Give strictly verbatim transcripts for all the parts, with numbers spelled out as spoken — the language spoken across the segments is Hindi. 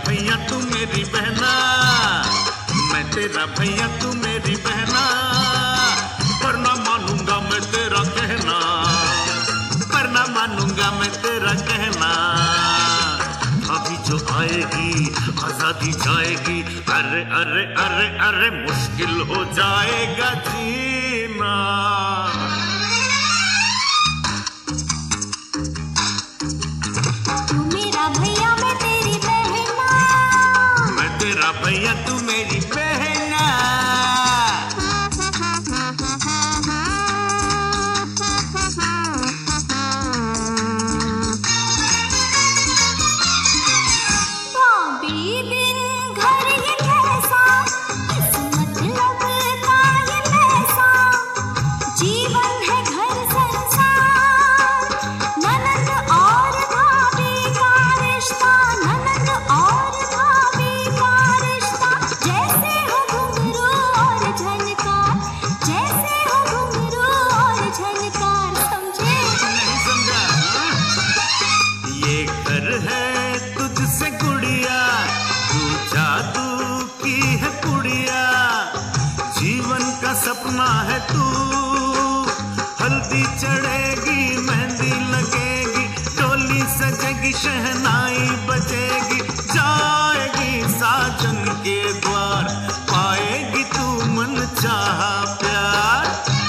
भैया तू मेरी बहना, मैं तेरा भैया तू मेरी बहना, पर ना मानूंगा मैं तेरा कहना, पर ना मानूंगा मैं तेरा कहना। अभी जो आएगी आजादी जाएगी, अरे अरे अरे अरे मुश्किल हो जाएगा जीना। तू मेरा भैया मैं तेरी बहना, मैं तेरा भैया तू मेरी बहना। सपना है तू, हल्दी चढ़ेगी मेहंदी लगेगी, डोली सजेगी शहनाई बजेगी, जाएगी साजन के द्वार, पाएगी तू मन चाहा प्यार।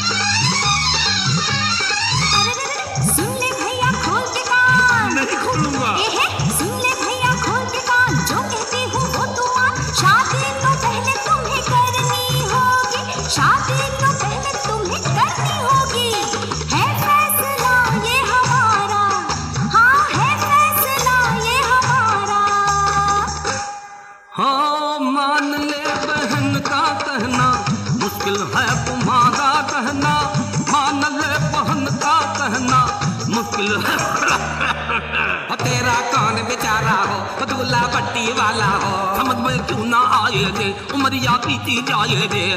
सुन ले भैया खोल के कान। नहीं खोलूंगा। सुन ले भैया खोल के कान, जो कहती हूँ वो तू मान। शादी तो पहले तुम्हें करनी होगी, शादी तो पहले तुम्हें करनी होगी। है फैसला ये हमारा, हाँ है फैसला ये हमारा। हाँ मान ले बहन का कहना, मुश्किल है तुम्हारा कहना, मान ले बहन का कहना, मुश्किल है। तेरा कौन बेचारा हो, दूल्हा पट्टी वाला हो, समझ में क्यों ना आए दे, उमरिया पीती जाए दे।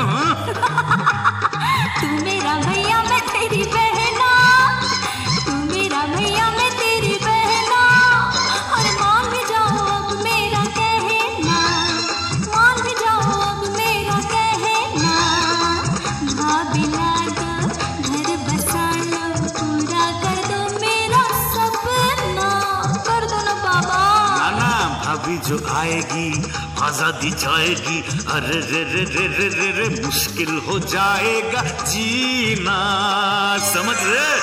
तू मेरा भैया मैं तेरी बहना, तू मेरा भैया मैं तेरी बहना, और मान भी जाओ अब मेरा कहना, मान भी जाओ अब मेरा कहना। भाभी ला दो घर बसा लो, पूरा कर दो मेरा सपना, कर दो ना बाबा। नाना भाभी जो आएगी आजादी जाएगी, अरे रे रे रे रे रे रे मुश्किल हो जाएगा जीना, समझ रहे?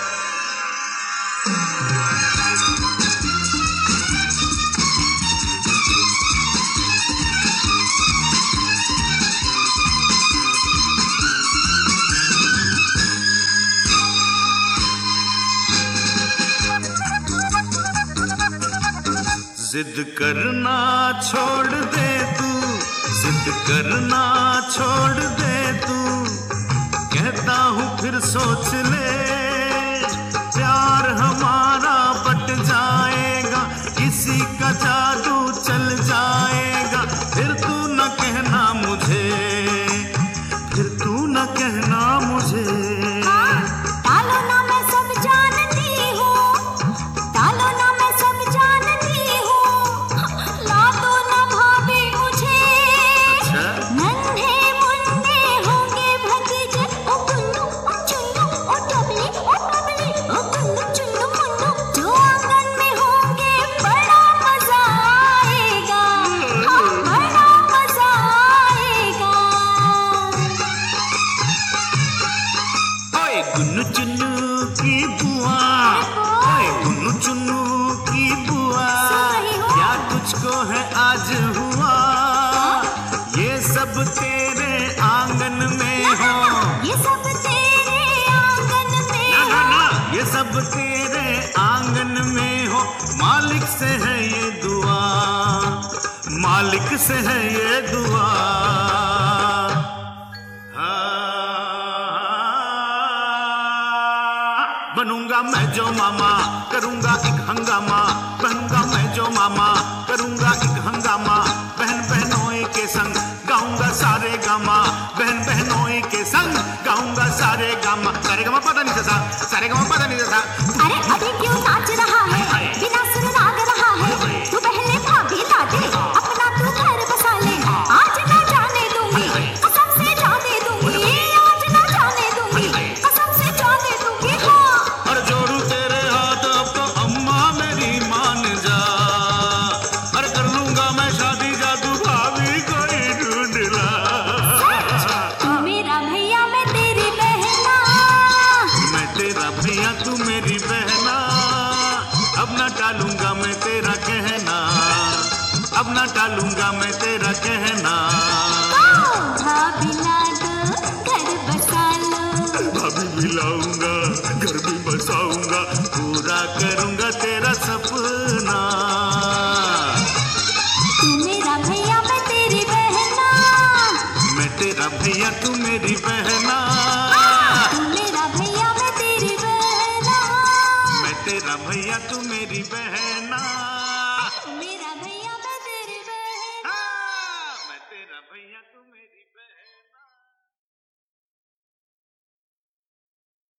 जिद करना छोड़ दे तू, जिद करना छोड़ दे तू, कहता हूँ फिर सोच ले, प्यार हमारा बट जाएगा, किसी का जादू चल जाएगा, फिर तू न कहना मुझे, फिर तू न कहना मुझे। टालो ना मैं सब जानती हूँ, टालो ना मैं सब जानती हूँ, ला दो ना भाभी मुझे। नन्हे मुन्ने होंगे भतीजे, ओ गुन्नू ओ चुन्नू ओ टोपली ओ टोपली ओ गुन्नू चुन्नू मुन्नू, जो आंगन में होंगे बड़ा मजा आएगा, हाँ बड़ा मजा आएगा। ओए गुन्नू चुन्नू की बुआ, ओए गुन्नू चुन्नू की बुआ, क्या तुझको है आज हुआ, ये सब तेरे आंगन में हो, ये सब तेरे आंगन में ना ना हो। ना, ये सब तेरे आंगन में हो, मालिक से है ये दुआ, मालिक से है ये दुआ। बनूंगा मैं जो मामा, करूंगा एक हंगामा, बनूंगा मैं जो मामा, करूंगा एक हंगामा, बहन बहनों के संग गाऊंगा सारे गामा, बहन बहनों के संग गाऊंगा सारे गामा, सारे गामा पता नहीं था, सारे गामा पता नहीं था। अरे अभी क्यों नाच रहा है, बिना सुर राग रहा है, तू पहले भाभी ला दे, मैं तेरा कहना, अब ना टालूंगा मैं तेरा कहना। भाभी ला दो घर बसा लो, भाभी भी लाऊंगा घर भी बसाऊंगा, पूरा करूंगा तेरा सपना। तू मेरा भैया मैं तेरी बहना, मैं तेरा भैया तू मेरी बहना, तू मेरा भैया मैं तेरी बहना, मैं तेरा भैया तू मेरी बहना।